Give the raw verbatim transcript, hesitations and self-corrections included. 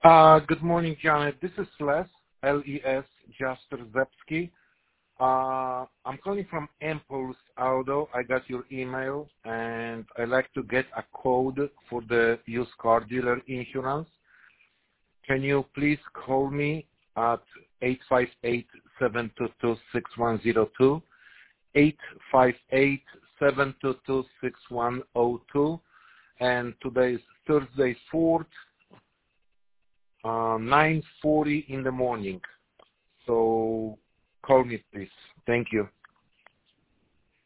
Uh, good morning, Janet. This is Les, L E S, Jastrzeski. Uh, I'm calling from Impulse Auto. I got your email, and I'd like to get a code for the used car dealer insurance. Can you please call me at eight five eight, seven two two, six one zero two, eight five eight, seven two two, six one zero two, and today is Thursday, fourth, uh, nine forty in the morning. So call me, please. Thank you.